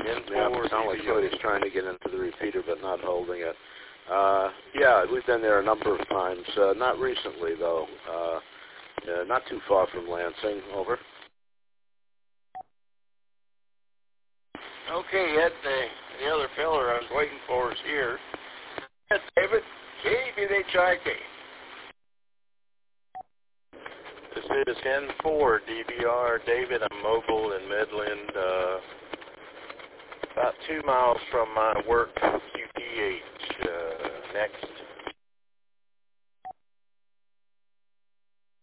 N4 sounds like somebody's trying to get into the repeater but not holding it. Yeah, we've been there a number of times. Not recently, though. Not too far from Lansing. Over. Okay, Ed, the other feller I was waiting for is here. Ed, David, KBHIK. This is N4 DVR. David, I'm mobile in Midland, about 2 miles from my work QTH. Next